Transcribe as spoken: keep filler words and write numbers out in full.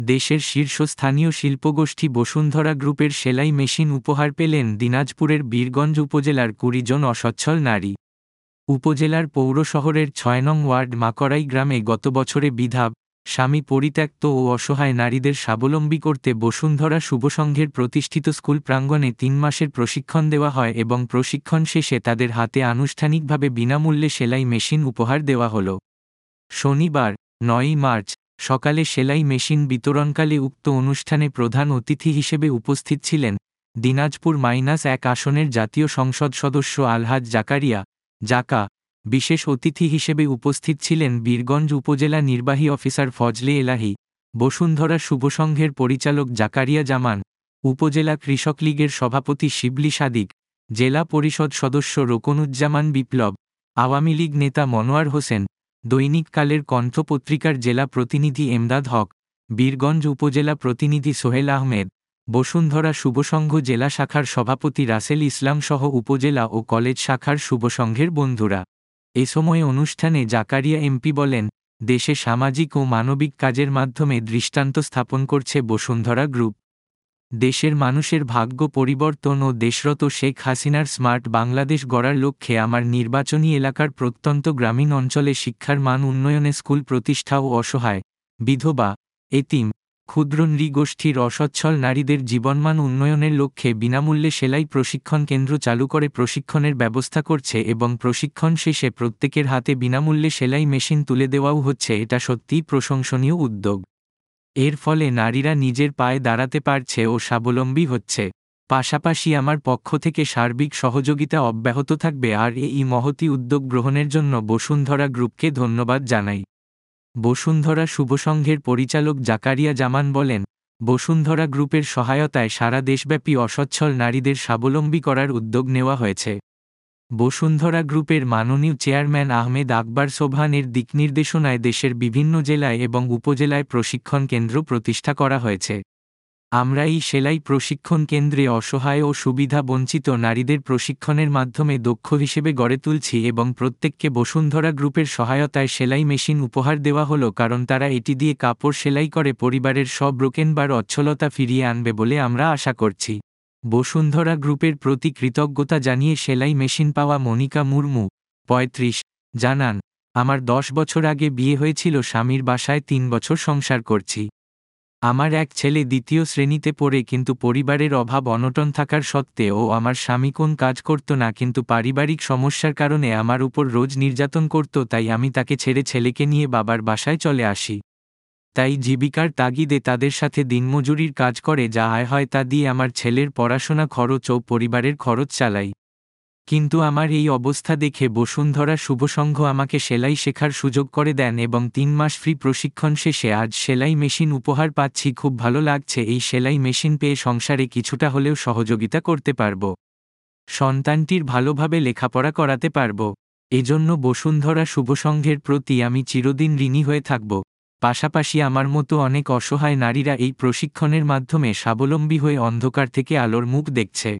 দেশের শীর্ষস্থানীয় শিল্পগোষ্ঠী বসুন্ধরা গ্রুপের সেলাই মেশিন উপহার পেলেন দিনাজপুরের বীরগঞ্জ উপজেলার কুড়ি জন অসচ্ছল নারী। উপজেলার পৌর শহরের ছয় নং ওয়ার্ড মাকড়াই গ্রামে গত বছরে বিধবা, স্বামী পরিত্যক্ত ও অসহায় নারীদের স্বাবলম্বী করতে বসুন্ধরা শুভসংঘের প্রতিষ্ঠিত স্কুল প্রাঙ্গণে তিন মাসের প্রশিক্ষণ দেওয়া হয় এবং প্রশিক্ষণ শেষে তাদের হাতে আনুষ্ঠানিকভাবে বিনামূল্যে সেলাই মেশিন উপহার দেওয়া হল। শনিবার নয়ই মার্চ সকালে সেলাই মেশিন বিতরণকালে উক্ত অনুষ্ঠানে প্রধান অতিথি হিসেবে উপস্থিত ছিলেন দিনাজপুর মাইনাস এক আসনের জাতীয় সংসদ সদস্য আলহাজ জাকারিয়া জাকা। বিশেষ অতিথি হিসেবে উপস্থিত ছিলেন বীরগঞ্জ উপজেলা নির্বাহী অফিসার ফজলে এলাহি, বসুন্ধরা শুভসংঘের পরিচালক জাকারিয়া জামান, উপজেলা কৃষক লীগের সভাপতি শিবলি সাদিক, জেলা পরিষদ সদস্য রোকনুজ্জামান বিপ্লব, আওয়ামী লীগ নেতা মনোয়ার হোসেন, দৈনিক কালের কণ্ঠ পত্রিকার জেলা প্রতিনিধি এমদাদ হক, বীরগঞ্জ উপজেলা প্রতিনিধি সোহেল আহমেদ, বসুন্ধরা শুভসংঘ জেলা শাখার সভাপতি রাসেল ইসলাম সহ উপজেলা ও কলেজ শাখার শুভসংঘের বন্ধুরা। এ সময় অনুষ্ঠানে জাকারিয়া এমপি বলেন, দেশে সামাজিক ও মানবিক কাজের মাধ্যমে দৃষ্টান্ত স্থাপন করছে বসুন্ধরা গ্রুপ। দেশের মানুষের ভাগ্য পরিবর্তন ও দেশরত শেখ হাসিনার স্মার্ট বাংলাদেশ গড়ার লক্ষ্যে আমার নির্বাচনী এলাকার প্রত্যন্ত গ্রামীণ অঞ্চলে শিক্ষার মান উন্নয়নে স্কুল প্রতিষ্ঠা ও অসহায়, বিধবা, এতিম, ক্ষুদ্র নৃগোষ্ঠীর অসচ্ছল নারীদের জীবনমান উন্নয়নের লক্ষ্যে বিনামূল্যে সেলাই প্রশিক্ষণ কেন্দ্র চালু করে প্রশিক্ষণের ব্যবস্থা করছে এবং প্রশিক্ষণ শেষে প্রত্যেকের হাতে বিনামূল্যে সেলাই মেশিন তুলে দেওয়াও হচ্ছে। এটা সত্যিই প্রশংসনীয় উদ্যোগ। এর ফলে নারীরা নিজের পায়ে দাঁড়াতে পারছে ও স্বাবলম্বী হচ্ছে। পাশাপাশি আমার পক্ষ থেকে সার্বিক সহযোগিতা অব্যাহত থাকবে আর এই মহতী উদ্যোগ গ্রহণের জন্য বসুন্ধরা গ্রুপকে ধন্যবাদ জানাই। বসুন্ধরা শুভসংঘের পরিচালক জাকারিয়া জামান বলেন, বসুন্ধরা গ্রুপের সহায়তায় সারা দেশব্যাপী অসচ্ছল নারীদের স্বাবলম্বী করার উদ্যোগ নেওয়া হয়েছে। বসুন্ধরা গ্রুপের মাননীয় চেয়ারম্যান আহমেদ আকবর সোবহানের দিকনির্দেশনায় দেশের বিভিন্ন জেলায় এবং উপজেলায় প্রশিক্ষণ কেন্দ্র প্রতিষ্ঠা করা হয়েছে। আমরা এই সেলাই প্রশিক্ষণ কেন্দ্রে অসহায় ও সুবিধা বঞ্চিত নারীদের প্রশিক্ষণের মাধ্যমে দক্ষ হিসেবে গড়ে তুলছি এবং প্রত্যেককে বসুন্ধরা গ্রুপের সহায়তায় সেলাই মেশিন উপহার দেওয়া হলো কারণ তারা এটি দিয়ে কাপড় সেলাই করে পরিবারের সব ব্রোকেন বার অচ্ছলতা ফিরিয়ে আনবে বলে আমরা আশা করছি। বসুন্ধরা গ্রুপের প্রতি কৃতজ্ঞতা জানিয়ে সেলাই মেশিন পাওয়া মনিকা মুর্মু, পঁয়ত্রিশ, জানান, আমার দশ বছর আগে বিয়ে হয়েছিল, স্বামীর বাসায় তিন বছর সংসার করছি। আমার এক ছেলে দ্বিতীয় শ্রেণীতে পড়ে, কিন্তু পরিবারের অভাব অনটন থাকার সত্ত্বেও আমার স্বামী কোন কাজ করত না, কিন্তু পারিবারিক সমস্যার কারণে আমার উপর রোজ নির্যাতন করত, তাই আমি তাকে ছেড়ে ছেলেকে নিয়ে বাবার বাসায় চলে আসি। তাই জীবিকার তাগিদে তাদের সাথে দিনমজুরির কাজ করে যা আয় হয় তা দিয়ে আমার ছেলের পড়াশোনা খরচ ও পরিবারের খরচ চালাই। কিন্তু আমার এই অবস্থা দেখে বসুন্ধরা শুভসংঘ আমাকে সেলাই শেখার সুযোগ করে দেন এবং তিন মাস ফ্রি প্রশিক্ষণ শেষে আজ সেলাই মেশিন উপহার পাচ্ছি। খুব ভালো লাগছে। এই সেলাই মেশিন পেয়ে সংসারে কিছুটা হলেও সহযোগিতা করতে পারব, সন্তানটির ভালোভাবে লেখাপড়া করাতে পারব। এজন্য বসুন্ধরা শুভসংঘের প্রতি আমি চিরদিন ঋণী হয়ে থাকব। পাশাপাশি আমার মতো অনেক অসহায় নারীরা এই প্রশিক্ষণের মাধ্যমে স্বাবলম্বী হয়ে অন্ধকার থেকে আলোর মুখ দেখছে।